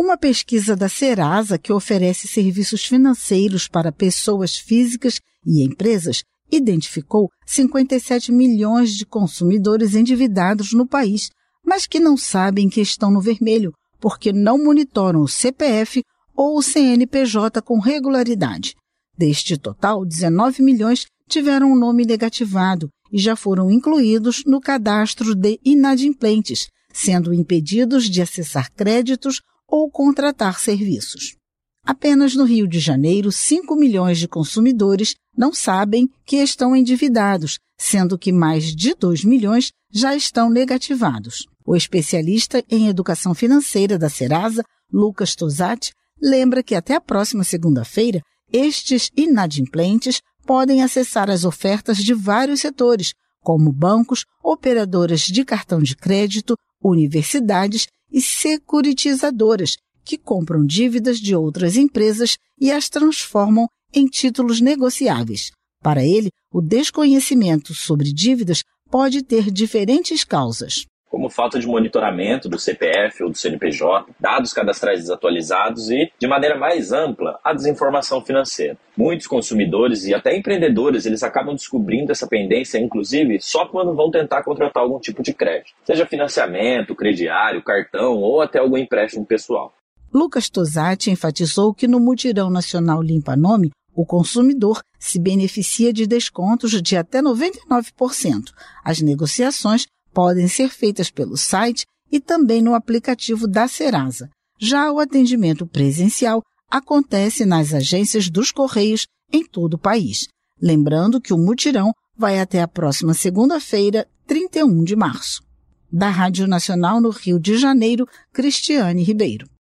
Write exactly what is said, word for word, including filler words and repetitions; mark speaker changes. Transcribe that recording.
Speaker 1: Uma pesquisa da Serasa, que oferece serviços financeiros para pessoas físicas e empresas, identificou cinquenta e sete milhões de consumidores endividados no país, mas que não sabem que estão no vermelho, porque não monitoram o C P F ou o C N P J com regularidade. Deste total, dezenove milhões tiveram o nome negativado e já foram incluídos no cadastro de inadimplentes, sendo impedidos de acessar créditos ou contratar serviços. Apenas no Rio de Janeiro, cinco milhões de consumidores não sabem que estão endividados, sendo que mais de dois milhões já estão negativados. O especialista em educação financeira da Serasa, Lucas Tosatti, lembra que até a próxima segunda-feira, estes inadimplentes podem acessar as ofertas de vários setores, como bancos, operadoras de cartão de crédito, universidades e securitizadoras, que compram dívidas de outras empresas e as transformam em títulos negociáveis. Para ele, o desconhecimento sobre dívidas pode ter diferentes causas,
Speaker 2: como falta de monitoramento do C P F ou do C N P J, dados cadastrais desatualizados e, de maneira mais ampla, a desinformação financeira. Muitos consumidores e até empreendedores, eles acabam descobrindo essa pendência, inclusive, só quando vão tentar contratar algum tipo de crédito, seja financiamento, crediário, cartão ou até algum empréstimo pessoal.
Speaker 1: Lucas Tosatti enfatizou que no Mutirão Nacional Limpa Nome, o consumidor se beneficia de descontos de até noventa e nove por cento. As negociações podem ser feitas pelo site e também no aplicativo da Serasa. Já o atendimento presencial acontece nas agências dos Correios em todo o país. Lembrando que o mutirão vai até a próxima segunda-feira, trinta e um de março. Da Rádio Nacional no Rio de Janeiro, Cristiane Ribeiro.